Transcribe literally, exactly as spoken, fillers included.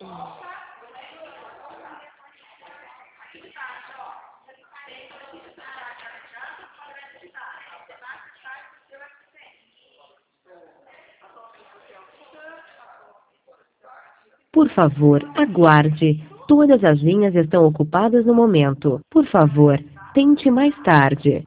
Por favor, aguarde. Todas as linhas estão ocupadas no momento. Por favor, tente mais tarde.